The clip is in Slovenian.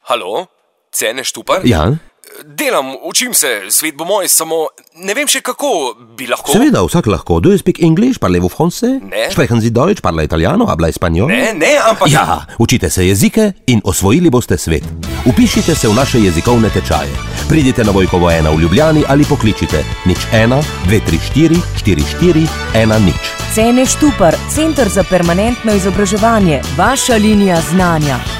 Halo? Cene Štupar? Ja? Delam, učim se, svet bo moj, samo ne vem še kako bi lahko... Seveda, vsak lahko. Do you speak English? Parlez-vous français? Ne. Sprechen Sie Deutsch? Parla italiano? Habla español? Ne, ampak... Ja, učite se jezike in osvojili boste svet. Upišite se v naše jezikovne tečaje. Pridite na Vojkovo 1 v Ljubljani ali pokličite 01 234 44 10. Cene Štupar, Center za permanentno izobraževanje, vaša linija znanja.